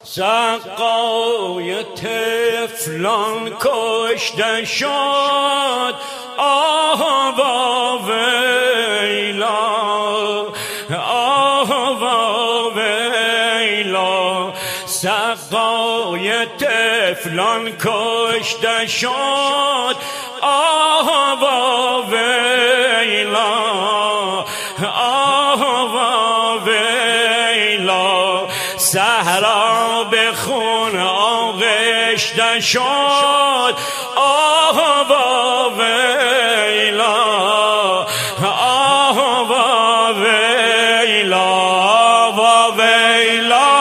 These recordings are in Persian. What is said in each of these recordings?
سقای طفلان کشته شد، آه و ویلا، آه و ویلا. سقای طفلان کشته شد، آه و ویلا، آه و ویلا. صحرا به خون آغشته شد، آه و ویلا، آه و ویلا، و ویلا.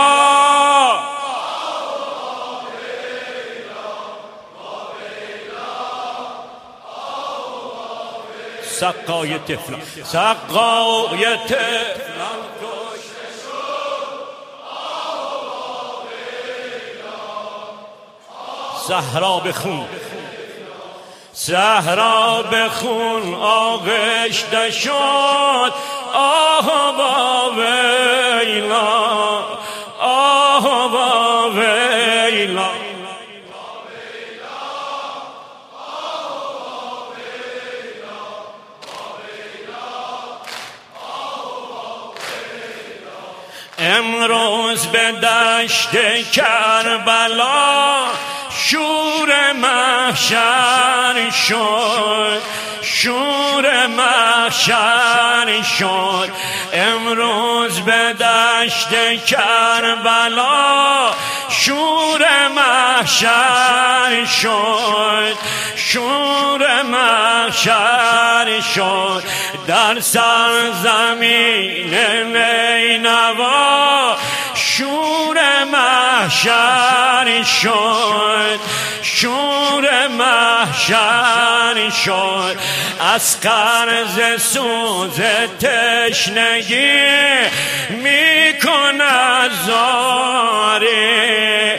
سقای طفلان، سقای طفلان کشته شد، آه و ویلا. صحرا به خون، صحرا به خون آغشته شد، آه و ویلا، آه و ویلا. امروز به دشت کربلا شور محشر شد، شور محشر شد. امروز به دشت کربلا شور محشر شد، شور محشر شد. در سرزمین نینوا شور محشر شد، شور محشر شد. اسقر ز سوز تشنگی میکند زاری،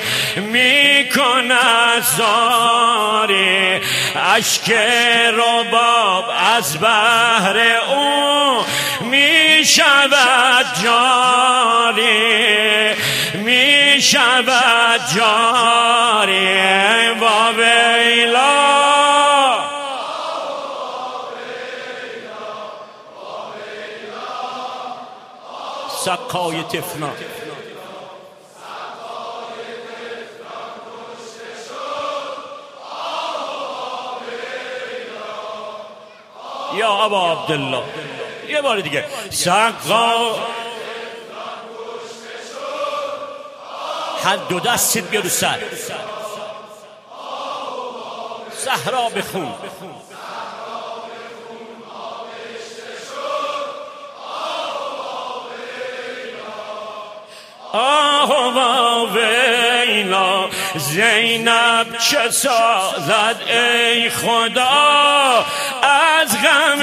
میکند زاری. اشک رباب از بحر او میشود جاری، میشود جاری. و ویلا، سقای طفلان، یا ابا عبدالله. یه بار دیگه. سقا، هر دو دستت بیا رو سر. صحرا به خون، آه و ویلا. زینب چه سازد ای خدا از غم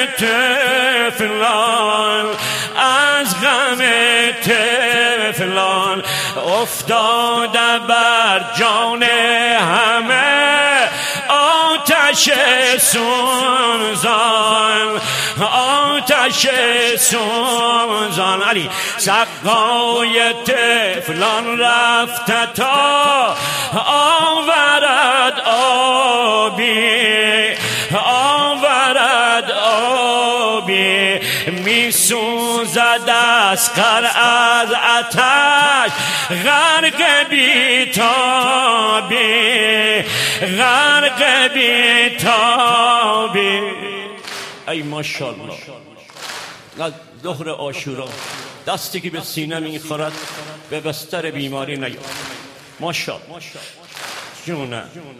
طفلان، از غم طفلان. افتاده بر جان همه آتش سوزان، آتش سوزان. علی سقای طفلان رفته تا آورد آبی، آورد آبی. میسوزد اسقر از آتش غرق بیتابی، غرق بیتابی. ای ماشاءالله. ظهر عاشورا دستی که به سینه میخورد به بستر بیماری نیاد. ماشاءالله. جونه.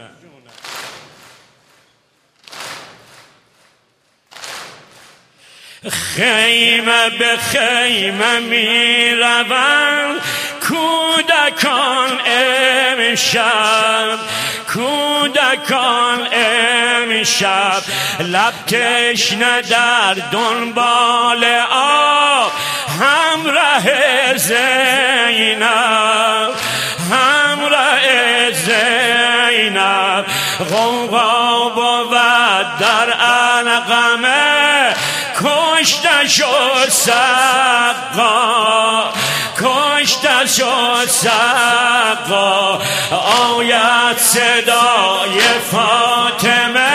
خیمه به خیمه می روند کودکان امشب، کودکان امشب. لب تشنه در دنبال آب همراه زینب، همراه زینب. غوغا بود در علقمه کشته شد سقا، کشته شد سقا، آید صدای فاطمه